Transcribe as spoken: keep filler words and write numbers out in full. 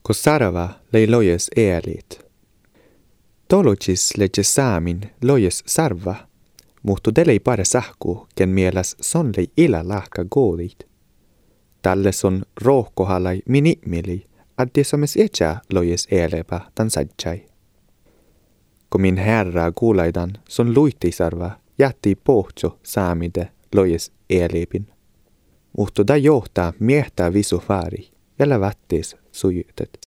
Ko sarva lei lojes eelit. Tolutsis leje saamin lojes sarva, mutta delei pare sähku, ken mielas son lei ila lahka goolit. Tälle son rohkohalai minimili, addi somes etsä lojes eelepä tan sadjai. Kun min herra kuulaidan son luittisarva jätti pohtso saamide lojes eelepin. Mutta da johtaa miehtää visufaari, vielä vättees sujutet.